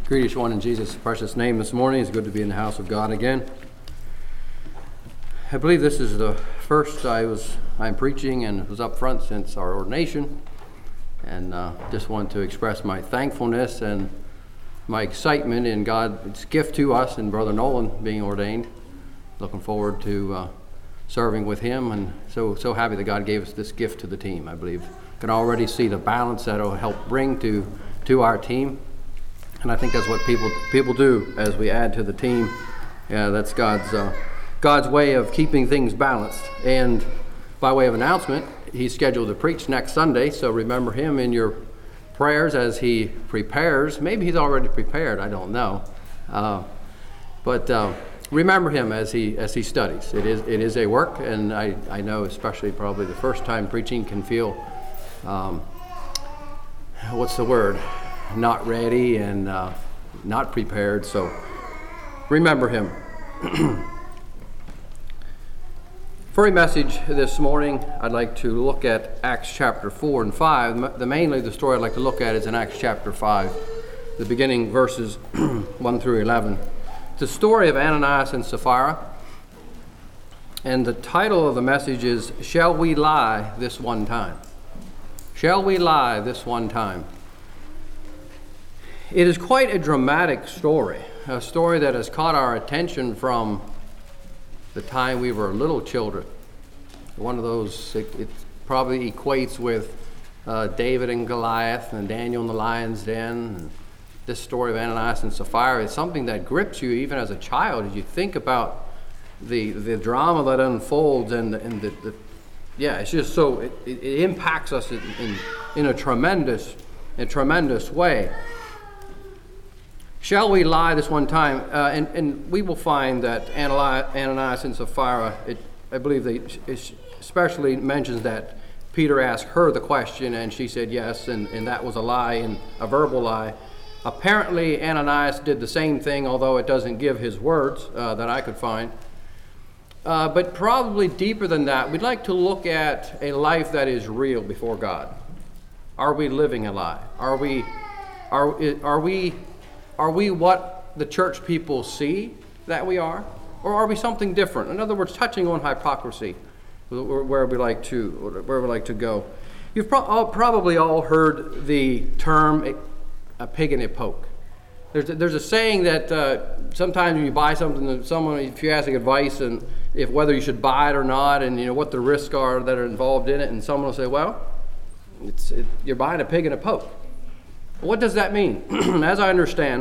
Greet each one in Jesus' precious name this morning. It's good to be in the house of God again. I believe this is the first I'm preaching and was up front since our ordination, and just want to express my thankfulness and my excitement in God's gift to us and Brother Nolan being ordained. Looking forward to serving with him, and so happy that God gave us this gift to the team. I believe can already see the balance that will help bring to our team. And I think that's what people do as we add to the team. Yeah, that's God's way of keeping things balanced. And by way of announcement, he's scheduled to preach next Sunday, so remember him in your prayers as he prepares. Maybe he's already prepared, I don't know. But remember him as he studies. It is a work, and I know especially probably the first time preaching can feel, not ready and not prepared, so remember him. For a message this morning, I'd like to look at Acts chapter 4 and 5. Mainly the story I'd like to look at is in Acts chapter 5, the beginning verses 1 through 11. It's the story of Ananias and Sapphira, and the title of the message is, Shall We Lie This One Time? Shall we lie this one time? It is quite a dramatic story, a story that has caught our attention from the time we were little children. One of those, it probably equates with David and Goliath and Daniel in the lion's den. And this story of Ananias and Sapphira is something that grips you even as a child as you think about the drama that unfolds and it's just so it impacts us in a tremendous way. Shall we lie this one time? And we will find that Ananias and Sapphira, I believe it especially mentions that Peter asked her the question and she said yes, and that was a lie, and a verbal lie. Apparently Ananias did the same thing, although it doesn't give his words that I could find. But probably deeper than that, we'd like to look at a life that is real before God. Are we living a lie? Are we what the church people see that we are? Or are we something different? In other words, touching on hypocrisy, where we like to go. You've probably all heard the term a pig in a poke. There's a saying that sometimes when you buy something that someone, if you're asking advice and if whether you should buy it or not, and what the risks are that are involved in it, and someone will say, well, you're buying a pig in a poke. What does that mean? As I understand,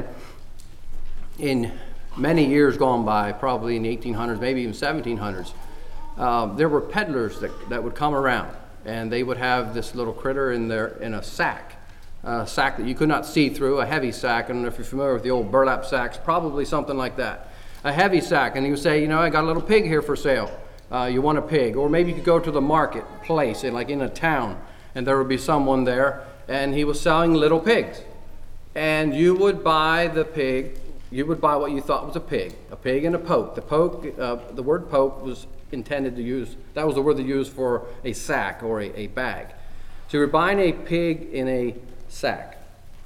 in many years gone by, probably in the 1800s, maybe even 1700s, there were peddlers that would come around, and they would have this little critter in a sack that you could not see through, a heavy sack. I don't know if you're familiar with the old burlap sacks, probably something like that, a heavy sack. And he would say, I got a little pig here for sale. You want a pig? Or maybe you could go to the marketplace, like in a town, and there would be someone there, and he was selling little pigs. And you would buy the pig, you would buy what you thought was a pig and a poke. The word poke was intended to use, that was the word they used for a sack or a bag. So you were buying a pig in a sack.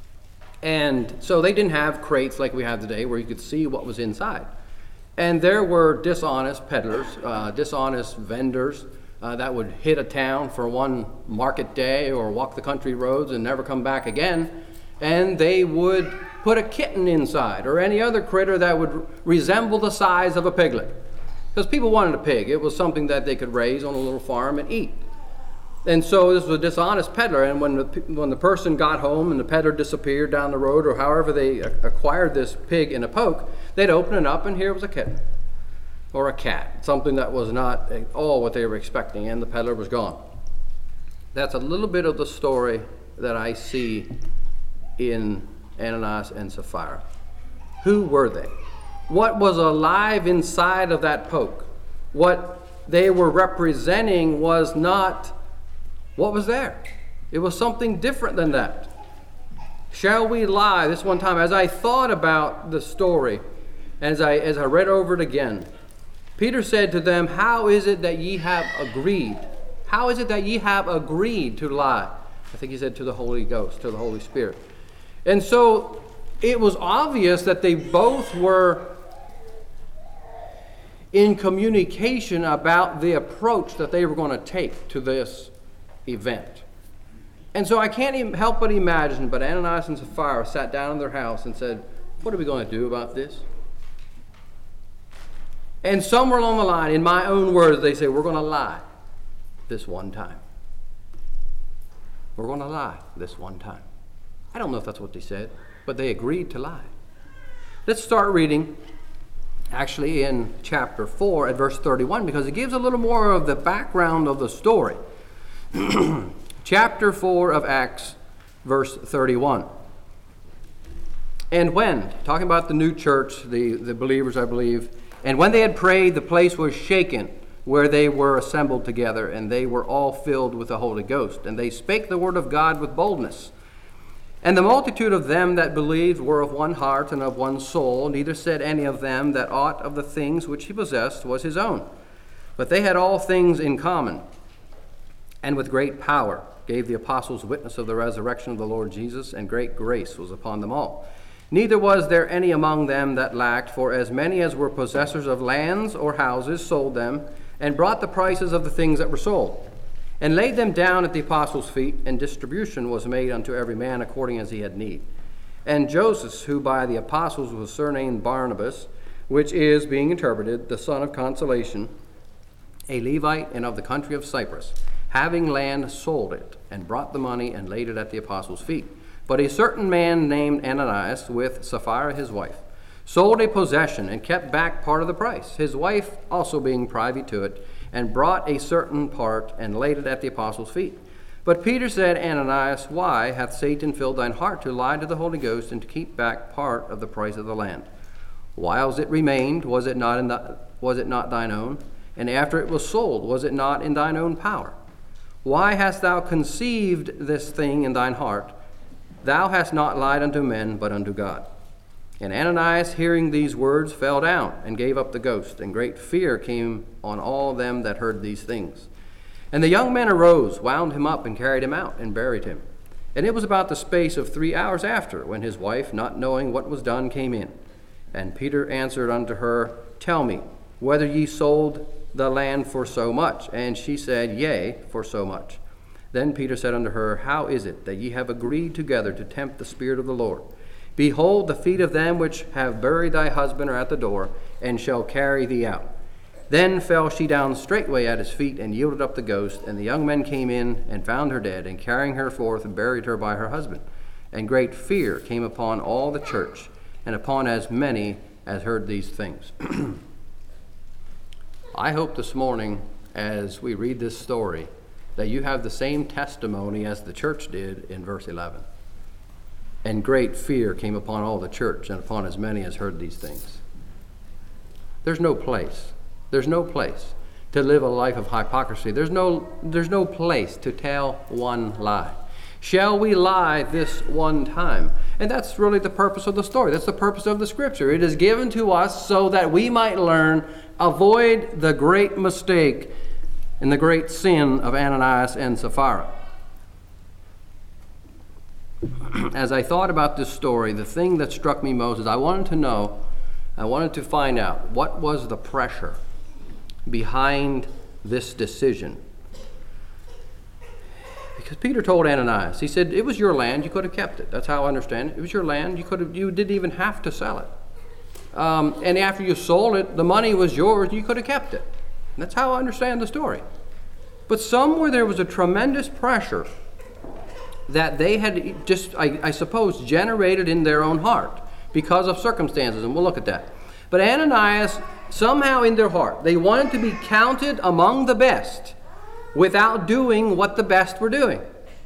And so they didn't have crates like we have today where you could see what was inside. And there were dishonest peddlers, dishonest vendors, that would hit a town for one market day or walk the country roads and never come back again. And they would put a kitten inside or any other critter that would resemble the size of a piglet. Because people wanted a pig. It was something that they could raise on a little farm and eat. And so this was a dishonest peddler. And when the person got home and the peddler disappeared down the road, or however they acquired this pig in a poke, they'd open it up and here was a kitten. Or a cat, something that was not at all what they were expecting, and the peddler was gone. That's a little bit of the story that I see in Ananias and Sapphira. Who were they? What was alive inside of that poke? What they were representing was not what was there. It was something different than that. Shall we lie this one time? As I thought about the story, as I read over it again, Peter said to them, how is it that ye have agreed? How is it that ye have agreed to lie? I think he said to the Holy Ghost, to the Holy Spirit. And so it was obvious that they both were in communication about the approach that they were going to take to this event. And so I can't even help but imagine, but Ananias and Sapphira sat down in their house and said, what are we going to do about this? And somewhere along the line, in my own words, they say, we're going to lie this one time. We're going to lie this one time. I don't know if that's what they said, but they agreed to lie. Let's start reading actually in chapter 4 at verse 31, because it gives a little more of the background of the story. Chapter 4 of Acts, verse 31. And when, talking about the new church, the believers, I believe, and when they had prayed, the place was shaken where they were assembled together, and they were all filled with the Holy Ghost. And they spake the word of God with boldness. And the multitude of them that believed were of one heart and of one soul. Neither said any of them that aught of the things which he possessed was his own, but they had all things in common. And with great power gave the apostles witness of the resurrection of the Lord Jesus, and great grace was upon them all. Neither was there any among them that lacked, for as many as were possessors of lands or houses sold them, and brought the prices of the things that were sold, and laid them down at the apostles' feet, and distribution was made unto every man according as he had need. And Joseph, who by the apostles was surnamed Barnabas, which is, being interpreted, the son of consolation, a Levite and of the country of Cyprus, having land, sold it, and brought the money, and laid it at the apostles' feet. But a certain man named Ananias, with Sapphira his wife, sold a possession, and kept back part of the price, his wife also being privy to it, and brought a certain part, and laid it at the apostles' feet. But Peter said, Ananias, why hath Satan filled thine heart to lie to the Holy Ghost, and to keep back part of the price of the land? Whiles it remained, was it not thine own? And after it was sold, was it not in thine own power? Why hast thou conceived this thing in thine heart? Thou hast not lied unto men, but unto God. And Ananias, hearing these words, fell down, and gave up the ghost, and great fear came on all them that heard these things. And the young men arose, wound him up, and carried him out, and buried him. And it was about the space of 3 hours after, when his wife, not knowing what was done, came in. And Peter answered unto her, Tell me, whether ye sold the land for so much? And she said, Yea, for so much. Then Peter said unto her, How is it that ye have agreed together to tempt the Spirit of the Lord? Behold, the feet of them which have buried thy husband are at the door, and shall carry thee out. Then fell she down straightway at his feet, and yielded up the ghost. And the young men came in, and found her dead, and carrying her forth, buried her by her husband. And great fear came upon all the church, and upon as many as heard these things. I hope this morning, as we read this story, that you have the same testimony as the church did in verse 11. And great fear came upon all the church, and upon as many as heard these things. There's no place to live a life of hypocrisy. There's no place to tell one lie. Shall we lie this one time? And that's really the purpose of the story. That's the purpose of the scripture. It is given to us so that we might learn, avoid the great mistake and the great sin of Ananias and Sapphira. As I thought about this story, the thing that struck me most is I wanted to find out what was the pressure behind this decision. Because Peter told Ananias, he said, it was your land, you could have kept it. That's how I understand it. It was your land, you didn't even have to sell it. And after you sold it, the money was yours, you could have kept it. And that's how I understand the story. But somewhere there was a tremendous pressure that they had just, I suppose, generated in their own heart because of circumstances, and we'll look at that. But Ananias, somehow in their heart, they wanted to be counted among the best without doing what the best were doing.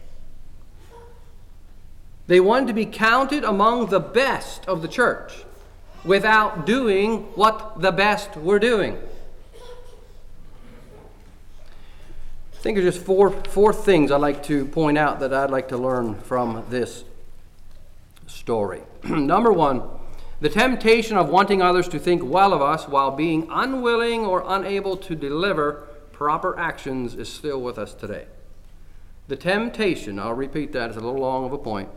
They wanted to be counted among the best of the church without doing what the best were doing. I think there's just four things I'd like to point out that I'd like to learn from this story. Number one, the temptation of wanting others to think well of us while being unwilling or unable to deliver proper actions is still with us today. The temptation, I'll repeat that, it's a little long of a point.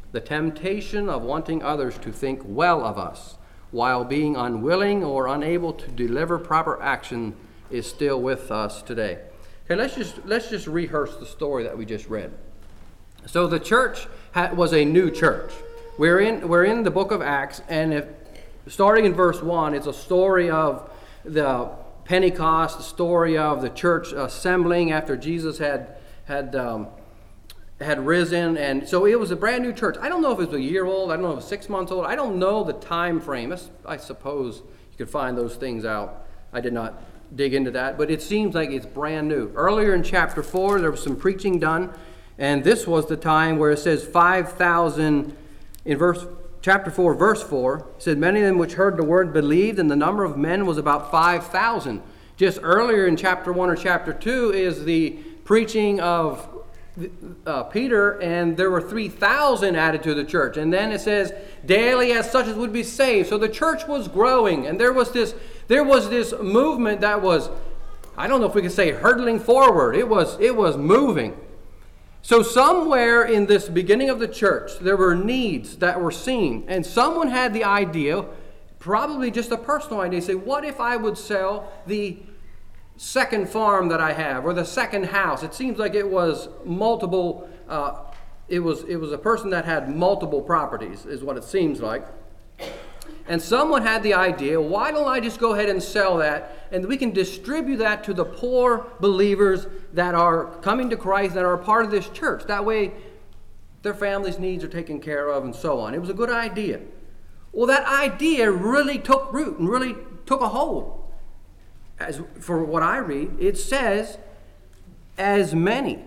The temptation of wanting others to think well of us while being unwilling or unable to deliver proper action is still with us today. Okay, let's just rehearse the story that we just read. So the church was a new church. We're in the book of Acts, and starting in verse 1, it's a story of the Pentecost, the story of the church assembling after Jesus had risen, and so it was a brand new church. I don't know if it was a year old, I don't know if it was 6 months old, I don't know the time frame. I suppose you could find those things out. I did not dig into that, but it seems like it's brand new. Earlier in chapter 4, there was some preaching done, and this was the time where it says 5,000, in chapter 4, verse 4, it said, many of them which heard the word believed, and the number of men was about 5,000. Just earlier in chapter 1 or chapter 2 is the preaching of Peter, and there were 3,000 added to the church. And then it says, daily as such as would be saved. So the church was growing, and there was this movement that was, I don't know if we could say hurtling forward. It was moving. So somewhere in this beginning of the church, there were needs that were seen, and someone had the idea, probably just a personal idea, say, what if I would sell the second farm that I have, or the second house? It seems like it was multiple, it was a person that had multiple properties, is what it seems like. And someone had the idea, why don't I just go ahead and sell that, and we can distribute that to the poor believers that are coming to Christ, that are part of this church. That way, their families' needs are taken care of, and so on. It was a good idea. Well, that idea really took root and really took a hold. As for what I read, it says, as many.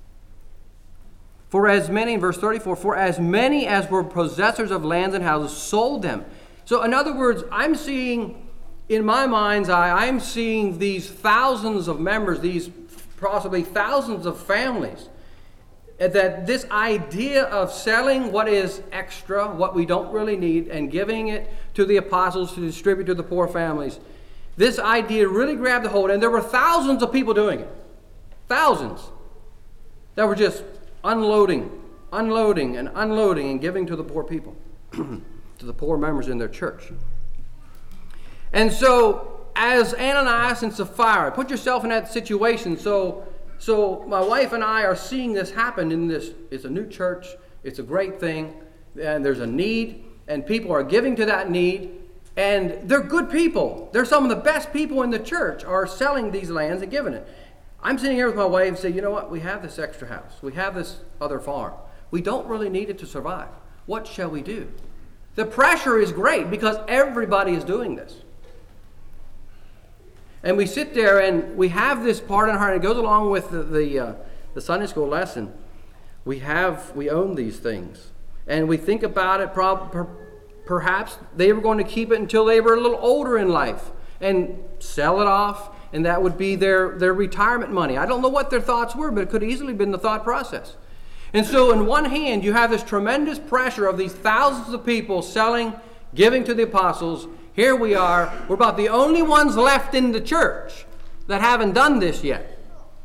For as many, in verse 34, for as many as were possessors of lands and houses sold them. So in other words, I'm seeing, in my mind's eye, I'm seeing these thousands of members, these possibly thousands of families, that this idea of selling what is extra, what we don't really need, and giving it to the apostles to distribute to the poor families, this idea really grabbed a hold, and there were thousands of people doing it. Thousands that were just unloading and giving to the poor people, to the poor members in their church. And so, as Ananias and Sapphira, put yourself in that situation. So my wife and I are seeing this happen in this. It's a new church. It's a great thing. And there's a need, and people are giving to that need. And they're good people. They're some of the best people in the church are selling these lands and giving it. I'm sitting here with my wife and say, you know what? We have this extra house. We have this other farm. We don't really need it to survive. What shall we do? The pressure is great because everybody is doing this. And we sit there and we have this part in our heart. It goes along with the Sunday school lesson. We own these things. And we think about it, perhaps they were going to keep it until they were a little older in life and sell it off, and that would be their retirement money. I don't know what their thoughts were, but it could have easily been the thought process. And so in one hand, you have this tremendous pressure of these thousands of people selling, giving to the apostles. Here we are. We're about the only ones left in the church that haven't done this yet.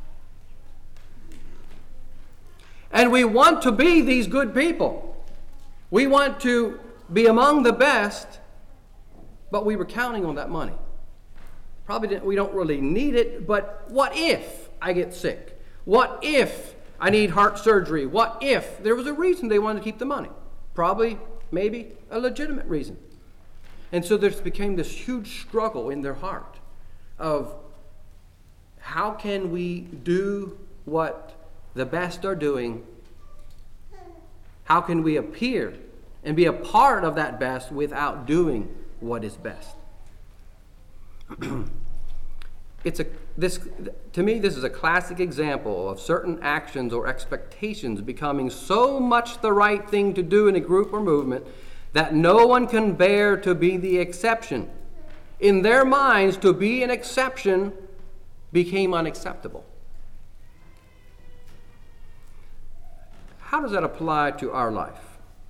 And we want to be these good people. We want to be among the best, but we were counting on that money. We don't really need it, but what if I get sick? What if I need heart surgery? What if there was a reason they wanted to keep the money? Probably, maybe, a legitimate reason. And so there became this huge struggle in their heart of how can we do what the best are doing? How can we appear and be a part of that best without doing what is best? To me, this is a classic example of certain actions or expectations becoming so much the right thing to do in a group or movement that no one can bear to be the exception. In their minds, to be an exception became unacceptable. How does that apply to our life?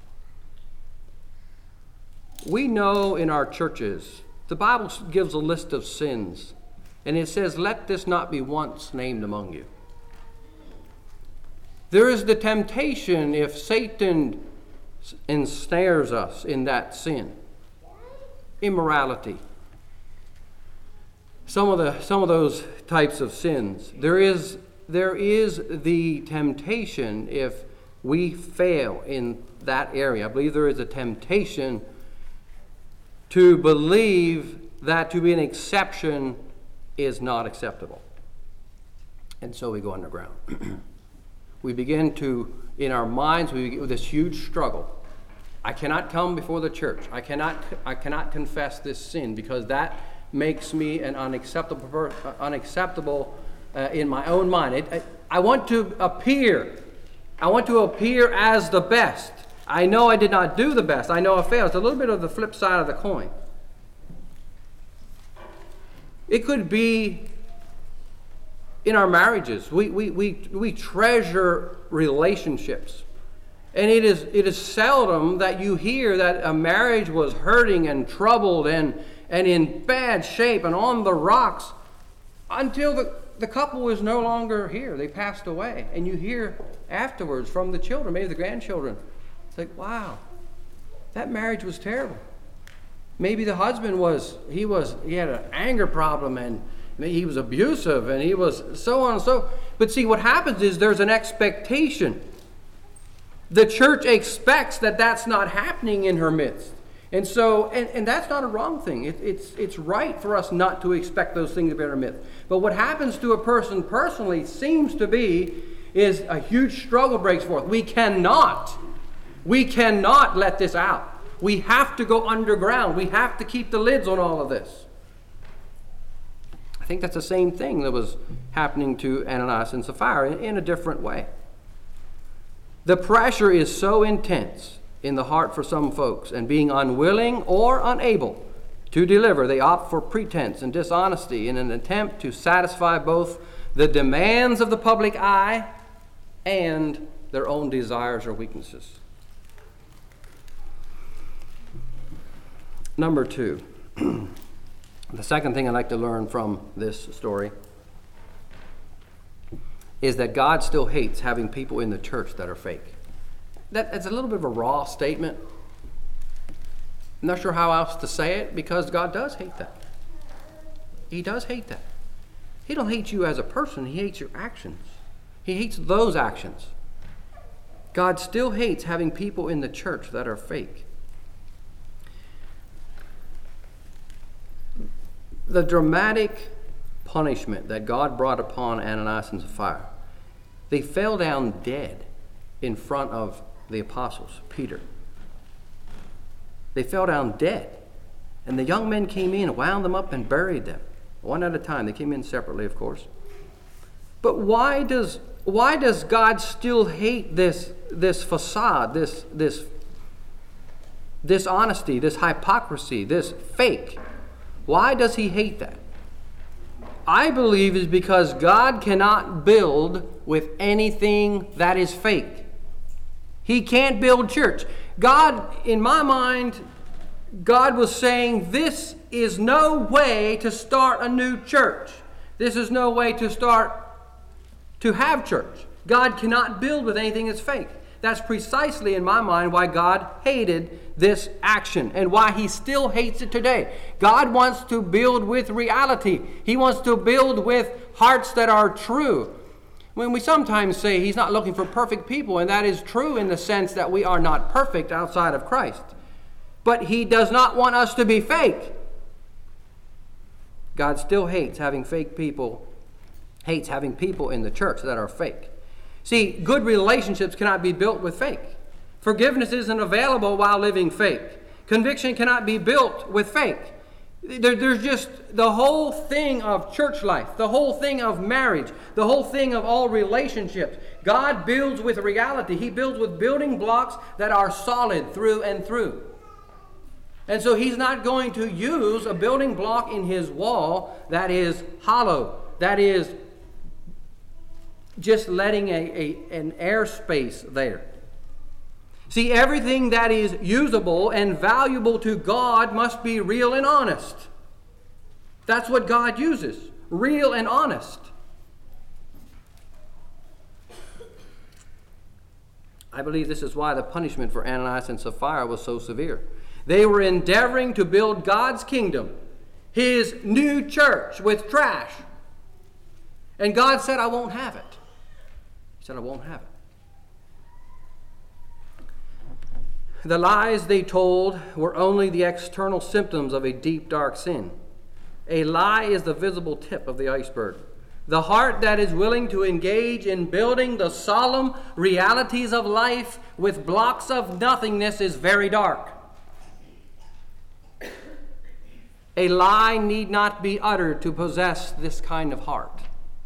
We know in our churches, the Bible gives a list of sins, and it says, let this not be once named among you. There is the temptation, if Satan ensnares us in that sin. Immorality. Some of those types of sins. There is the temptation, if we fail in that area, I believe there is a temptation to believe that to be an exception is not acceptable. And so we go underground. We begin to, in our minds, we begin with this huge struggle. I cannot come before the church. I cannot confess this sin because that makes me an unacceptable in my own mind. I want to appear. I want to appear as the best. I know I did not do the best. I know I failed. It's a little bit of the flip side of the coin. It could be in our marriages. We treasure relationships. And it is seldom that you hear that a marriage was hurting and troubled and in bad shape and on the rocks until the couple is no longer here. They passed away. And you hear afterwards from the children, maybe the grandchildren, it's like, wow, that marriage was terrible. Maybe the husband he had an anger problem and he was abusive and he was so on and so. But see, what happens is there's an expectation. The church expects that that's not happening in her midst. And so, and that's not a wrong thing. It's right for us not to expect those things to be in our midst. But what happens to a person personally seems to be is a huge struggle breaks forth. We cannot let this out. We have to go underground. We have to keep the lids on all of this. I think that's the same thing that was happening to Ananias and Sapphira in a different way. The pressure is so intense in the heart for some folks, and being unwilling or unable to deliver, they opt for pretense and dishonesty in an attempt to satisfy both the demands of the public eye and their own desires or weaknesses. Number 2, the second thing I'd like to learn from this story is that God still hates having people in the church that are fake. That's a little bit of a raw statement. I'm not sure how else to say it, because God does hate that. He does hate that. He don't hate you as a person. He hates your actions. He hates those actions. God still hates having people in the church that are fake. The dramatic punishment that God brought upon Ananias and Sapphira, they fell down dead in front of the apostles, Peter. They fell down dead. And the young men came in, wound them up, and buried them. One at a time. They came in separately, of course. But why does God still hate this facade, this dishonesty, this hypocrisy, this fake? Why does he hate that? I believe it's because God cannot build with anything that is fake. He can't build church. God, in my mind, God was saying, this is no way to start a new church. This is no way to have church. God cannot build with anything that's fake. That's precisely, in my mind, why God hated this action and why he still hates it today. God wants to build with reality. He wants to build with hearts that are true. When we sometimes say he's not looking for perfect people, and that is true in the sense that we are not perfect outside of Christ. But he does not want us to be fake. God still hates having people in the church that are fake. See, good relationships cannot be built with fake. Forgiveness isn't available while living fake. Conviction cannot be built with fake. There's just the whole thing of church life, the whole thing of marriage, the whole thing of all relationships. God builds with reality. He builds with building blocks that are solid through and through. And so he's not going to use a building block in his wall that is hollow, that is just letting an airspace there. See, everything that is usable and valuable to God must be real and honest. That's what God uses, real and honest. I believe this is why the punishment for Ananias and Sapphira was so severe. They were endeavoring to build God's kingdom, his new church, with trash. And God said, I won't have it. He said, I won't have it. The lies they told were only the external symptoms of a deep, dark sin. A lie is the visible tip of the iceberg. The heart that is willing to engage in building the solemn realities of life with blocks of nothingness is very dark. A lie need not be uttered to possess this kind of heart.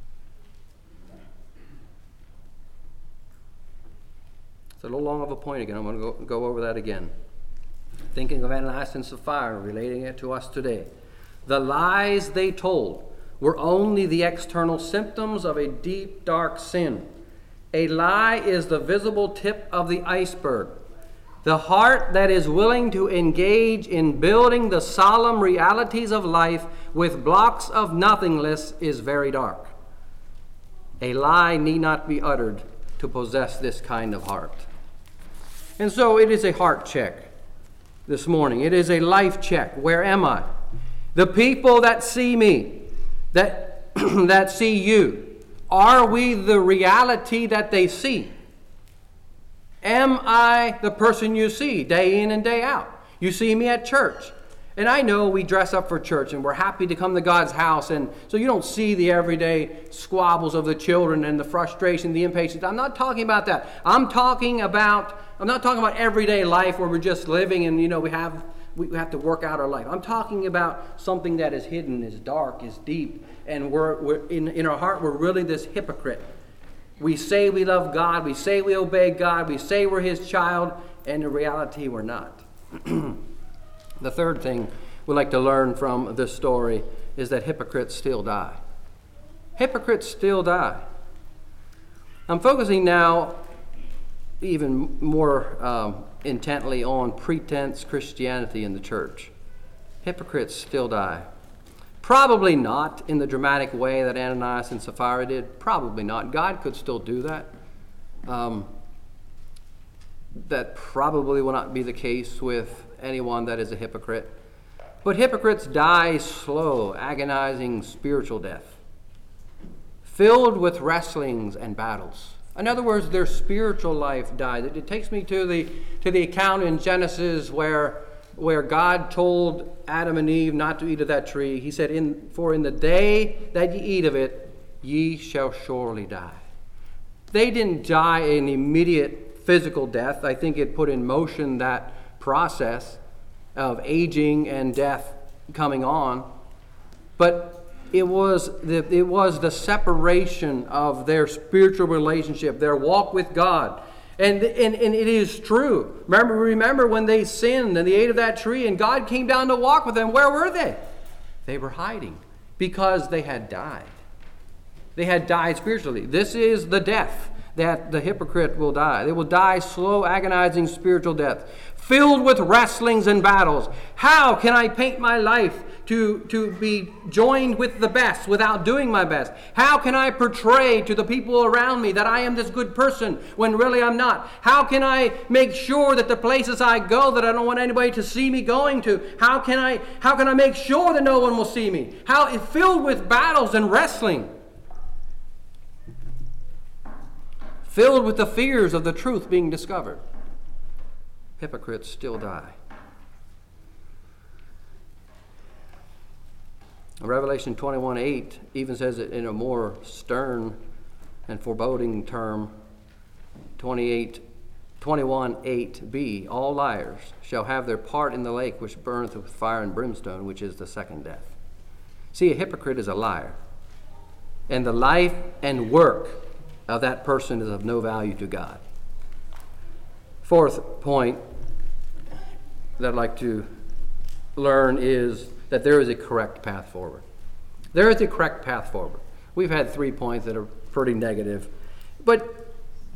It's a little long of a point again. I'm going to go over that again. Thinking of Ananias and Sapphira, relating it to us today. The lies they told were only the external symptoms of a deep, dark sin. A lie is the visible tip of the iceberg. The heart that is willing to engage in building the solemn realities of life with blocks of nothingness is very dark. A lie need not be uttered to possess this kind of heart. And so it is a heart check this morning. It is a life check. Where am I? The people that see me, that see you, are we the reality that they see? Am I the person you see day in and day out? You see me at church. And I know we dress up for church and we're happy to come to God's house. And so you don't see the everyday squabbles of the children and the frustration, the impatience. I'm not talking about that. I'm not talking about everyday life where we're just living and, we have to work out our life. I'm talking about something that is hidden, is dark, is deep. And we're in our heart, we're really this hypocrite. We say we love God, we say we obey God, we say we're his child, and in reality we're not. The third thing we'd like to learn from this story is that hypocrites still die. Hypocrites still die. I'm focusing now even more intently on pretense Christianity in the church. Hypocrites still die. Probably not in the dramatic way that Ananias and Sapphira did. Probably not. God could still do that. That probably will not be the case with anyone that is a hypocrite. But hypocrites die slow, agonizing spiritual death, filled with wrestlings and battles. In other words, their spiritual life died. It takes me to the account in Genesis where God told Adam and Eve not to eat of that tree. He said, For in the day that ye eat of it, ye shall surely die. They didn't die an immediate physical death. I think it put in motion that process of aging and death coming on. But it was the separation of their spiritual relationship, their walk with God. And it is true. Remember when they sinned and they ate of that tree and God came down to walk with them. Where were they? They were hiding because they had died. They had died spiritually. This is the death that the hypocrite will die. They will die slow, agonizing spiritual death, filled with wrestlings and battles. How can I paint my life to be joined with the best without doing my best? How can I portray to the people around me that I am this good person when really I'm not? How can I make sure that the places I go that I don't want anybody to see me going to, how can I make sure that no one will see me? How it's filled with battles and wrestling. Filled with the fears of the truth being discovered. Hypocrites still die. Revelation 21:8 even says it in a more stern and foreboding term. 21:8b, all liars shall have their part in the lake which burneth with fire and brimstone, which is the second death. See, a hypocrite is a liar. And the life and work of that person is of no value to God. Fourth point that I'd like to learn is that there is a correct path forward. There is a correct path forward. We've had 3 points that are pretty negative, but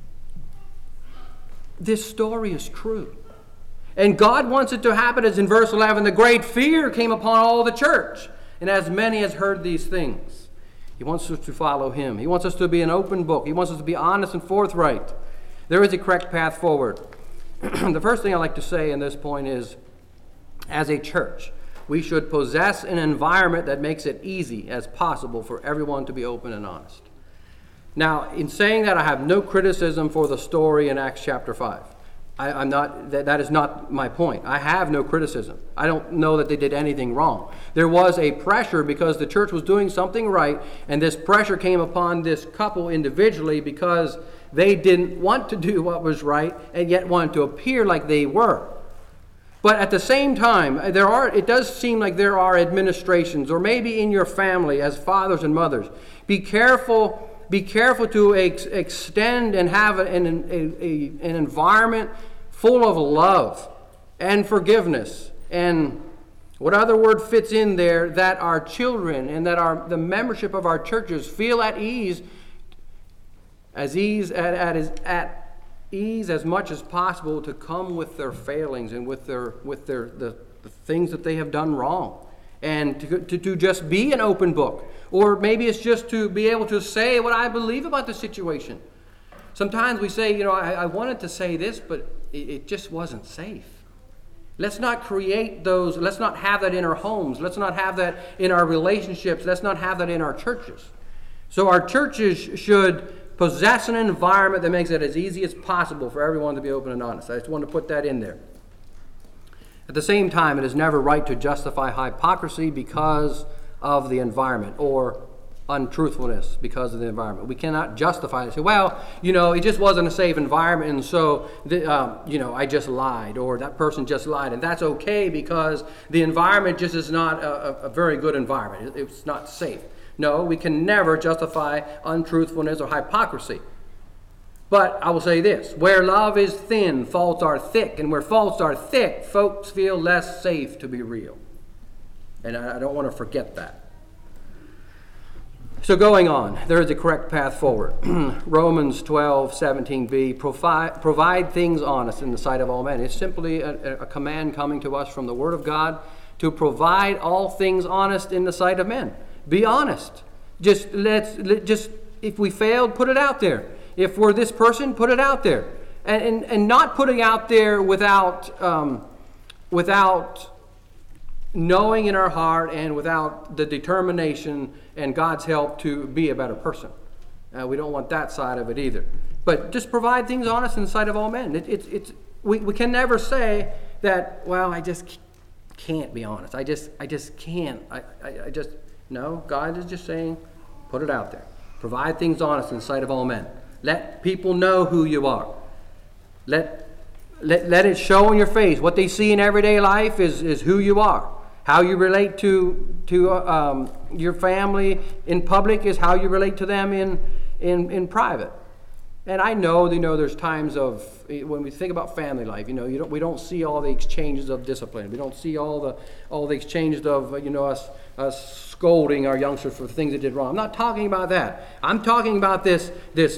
this story is true. And God wants it to happen, as in verse 11, the great fear came upon all the church, and as many as heard these things. He wants us to follow him. He wants us to be an open book. He wants us to be honest and forthright. There is a correct path forward. The first thing I'd like to say in this point is, as a church, we should possess an environment that makes it easy as possible for everyone to be open and honest. Now, in saying that, I have no criticism for the story in Acts chapter 5. I'm not. That is not my point. I have no criticism. I don't know that they did anything wrong. There was a pressure because the church was doing something right, and this pressure came upon this couple individually because they didn't want to do what was right and yet wanted to appear like they were. But at the same time, it does seem like there are administrations, or maybe in your family as fathers and mothers. Be careful to extend and have an environment full of love and forgiveness. And what other word fits in there, that our children and that the membership of our churches feel at ease as much as possible to come with their failings and with the things that they have done wrong, and to just be an open book. Or maybe it's just to be able to say what I believe about the situation. Sometimes we say, I wanted to say this, but it just wasn't safe. Let's not create those. Let's not have that in our homes. Let's not have that in our relationships. Let's not have that in our churches. So our churches should possess an environment that makes it as easy as possible for everyone to be open and honest. I just want to put that in there. At the same time, it is never right to justify hypocrisy because of the environment, or untruthfulness because of the environment. We cannot justify it. Say, well, it just wasn't a safe environment, and so, I just lied, or that person just lied, and that's okay because the environment just is not a very good environment. It's not safe. No, we can never justify untruthfulness or hypocrisy. But I will say this: where love is thin, faults are thick, and where faults are thick, folks feel less safe to be real. And I don't want to forget that. So going on, there is a correct path forward. Romans 12:17b, provide things honest in the sight of all men. It's simply a command coming to us from the Word of God to provide all things honest in the sight of men. Be honest. Just if we failed, put it out there. If we're this person, put it out there. And not putting out there without knowing in our heart and without the determination and God's help to be a better person. We don't want that side of it either. But just provide things honest in the sight of all men. We can never say that, well, I just can't be honest. I just can't. No, God is just saying, put it out there. Provide things honest in the sight of all men. Let people know who you are. Let it show in your face. What they see in everyday life is who you are. How you relate to your family in public is how you relate to them in private. And I know, there's times of, when we think about family life, we don't see all the exchanges of discipline. We don't see all the exchanges of, us scolding our youngsters for things they did wrong. I'm not talking about that. I'm talking about this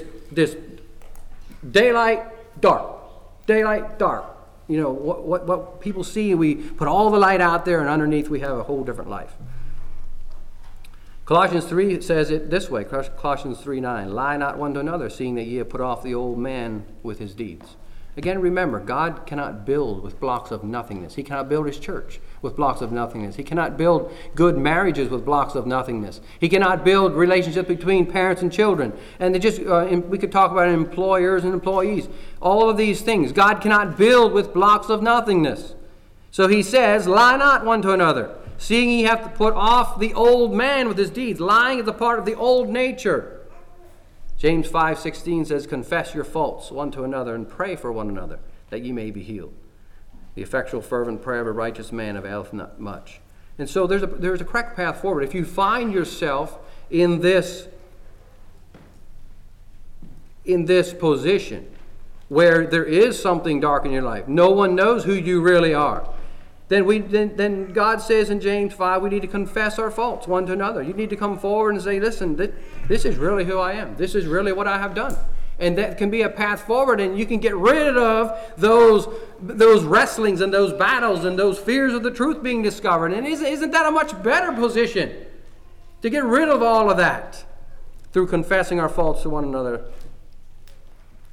daylight, dark. Daylight, dark. What people see, we put all the light out there, and underneath we have a whole different life. Colossians 3 says it this way, Colossians 3:9, lie not one to another, seeing that ye have put off the old man with his deeds. Again, remember, God cannot build with blocks of nothingness. He cannot build his church with blocks of nothingness. He cannot build good marriages with blocks of nothingness. He cannot build relationships between parents and children. And we could talk about employers and employees. All of these things. God cannot build with blocks of nothingness. So he says, lie not one to another, seeing ye have to put off the old man with his deeds. Lying is a part of the old nature. James 5:16 says, confess your faults one to another and pray for one another, that ye may be healed. The effectual fervent prayer of a righteous man availeth not much. And so there's a correct path forward. If you find yourself in this position where there is something dark in your life, no one knows who you really are, then God says in James 5, we need to confess our faults one to another. You need to come forward and say, listen, this is really who I am. This is really what I have done. And that can be a path forward, and you can get rid of those wrestlings and those battles and those fears of the truth being discovered. And isn't that a much better position to get rid of all of that through confessing our faults to one another?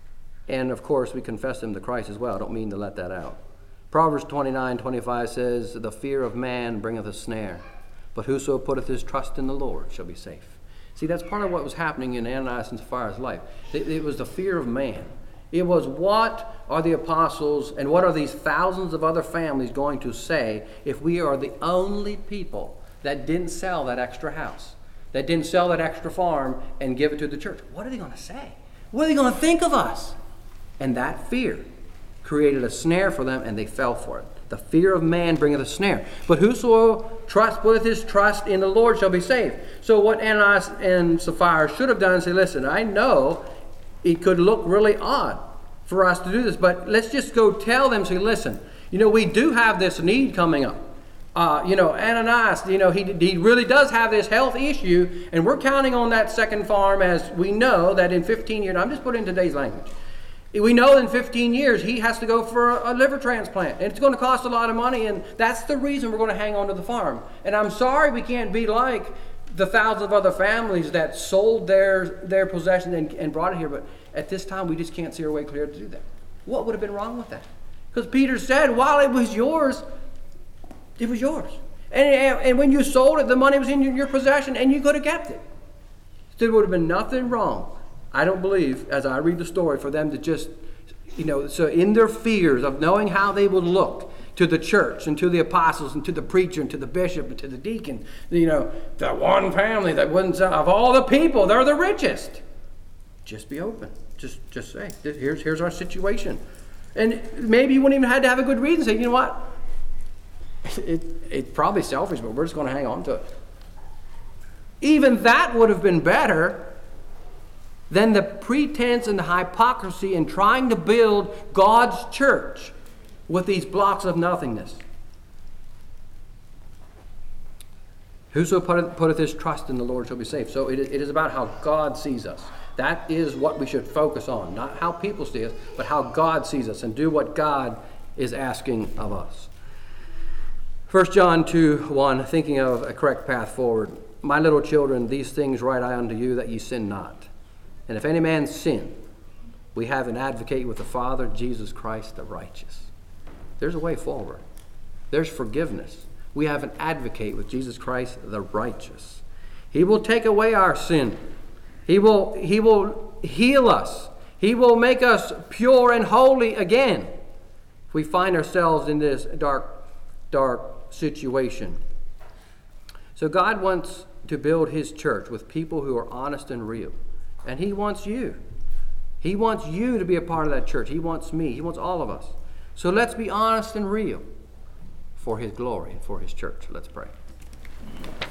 And of course, we confess him to Christ as well. I don't mean to let that out. Proverbs 29:25 says, the fear of man bringeth a snare, but whoso putteth his trust in the Lord shall be safe. See, that's part of what was happening in Ananias and Sapphira's life. It was the fear of man. It was, what are the apostles and what are these thousands of other families going to say if we are the only people that didn't sell that extra house, that didn't sell that extra farm and give it to the church? What are they going to say? What are they going to think of us? And that fear created a snare for them, and they fell for it. The fear of man bringeth a snare. But whoso putteth his trust in the Lord shall be saved. So what Ananias and Sapphira should have done is say, listen, I know it could look really odd for us to do this, but let's just go tell them, say, listen, we do have this need coming up. Ananias, he really does have this health issue, and we're counting on that second farm, as we know that in 15 years, I'm just putting in today's language. We know in 15 years he has to go for a liver transplant, and it's going to cost a lot of money, and that's the reason we're going to hang on to the farm. And I'm sorry we can't be like the thousands of other families that sold their possession and brought it here, but at this time we just can't see our way clear to do that. What would have been wrong with that? Because Peter said, while it was yours, it was yours. And when you sold it, the money was in your possession, and you could have kept it. So there would have been nothing wrong, I don't believe, as I read the story, for them to just, so in their fears of knowing how they would look to the church and to the apostles and to the preacher and to the bishop and to the deacon, the one family that wouldn't sell, of all the people, they're the richest. Just be open. Just say, here's our situation. And maybe you wouldn't even have to have a good reason. Say, you know what? It's probably selfish, but we're just going to hang on to it. Even that would have been better than the pretense and the hypocrisy in trying to build God's church with these blocks of nothingness. Whoso putteth his trust in the Lord shall be saved. So it is about how God sees us. That is what we should focus on. Not how people see us, but how God sees us, and do what God is asking of us. 1 John 2:1, thinking of a correct path forward. My little children, these things write I unto you, that ye sin not. And if any man sin, we have an advocate with the Father, Jesus Christ the righteous. There's a way forward. There's forgiveness. We have an advocate with Jesus Christ the righteous. He will take away our sin. He will heal us. He will make us pure and holy again if we find ourselves in this dark situation. So God wants to build his church with people who are honest and real. And he wants you. He wants you to be a part of that church. He wants me. He wants all of us. So let's be honest and real for his glory and for his church. Let's pray.